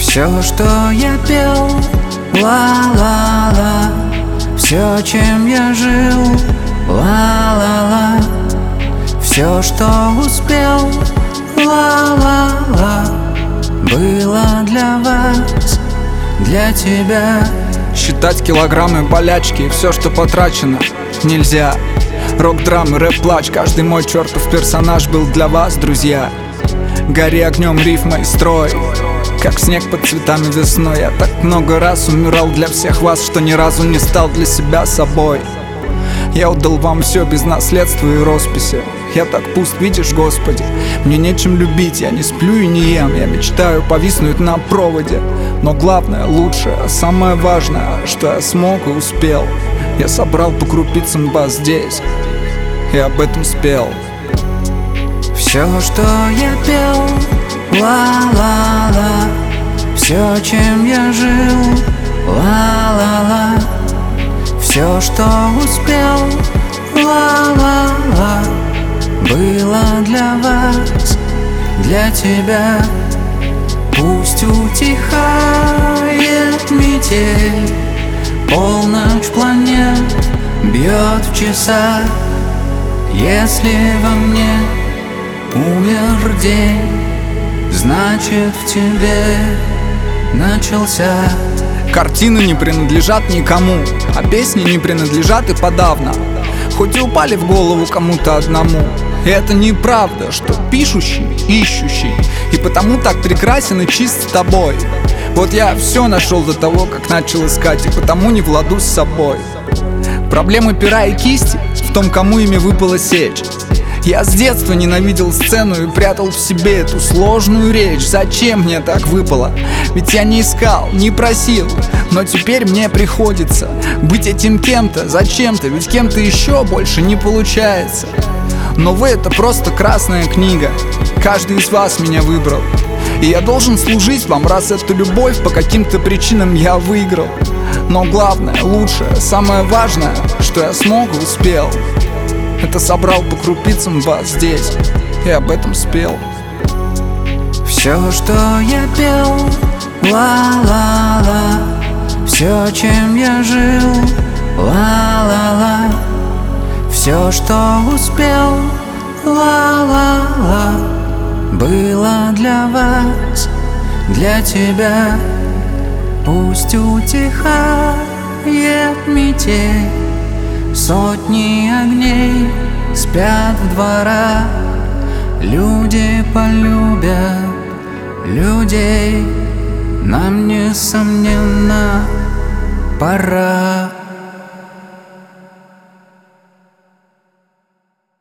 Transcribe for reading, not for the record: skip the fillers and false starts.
Все, что я пел, ла-ла-ла, все, чем я жил, ла-ла-ла, все, что успел, ла-ла-ла, было для вас, для тебя. Считать килограммы, болячки и все, что потрачено, нельзя. Рок-драмы, рэп-плач, каждый мой чертов персонаж был для вас, друзья. Гори огнем рифмой строй, как снег под цветами весной. Я так много раз умирал для всех вас, что ни разу не стал для себя собой. Я отдал вам все без наследства и росписи. Я так пуст, видишь, Господи. Мне нечем любить, я не сплю и не ем. Я мечтаю повиснуть на проводе. Но главное, лучшее, самое важное, что я смог и успел, я собрал по крупицам вас здесь и об этом спел. Все, что я пел, ла-ла-ла, все, чем я жил, ла-ла-ла, все, что успел, ла-ла-ла, было для вас, для тебя. Пусть утихает метель, полночь планет бьет в часах. Если во мне умер день, значит в тебе начался. Картины не принадлежат никому, а песни не принадлежат и подавно, хоть и упали в голову кому-то одному. И это неправда, что пишущий, ищущий, и потому так прекрасен и чист с тобой. Вот я все нашел до того, как начал искать, и потому не владу с собой. Проблемы пера и кисти в том, кому ими выпало сечь. Я с детства ненавидел сцену и прятал в себе эту сложную речь. Зачем мне так выпало? Ведь я не искал, не просил, но теперь мне приходится быть этим кем-то, зачем-то, ведь кем-то еще больше не получается. Но вы — это просто красная книга, каждый из вас меня выбрал, и я должен служить вам, раз эту любовь по каким-то причинам я выиграл. Но главное, лучшее, самое важное, что я смог и успел, это собрал по крупицам вас здесь и об этом спел. Все, что я пел, ла-ла-ла, все, чем я жил, ла-ла-ла, все, что успел, ла-ла-ла, было для вас, для тебя. Пусть утихает метель, сотни огней спят в дворах. Люди полюбят людей, нам, несомненно, пора.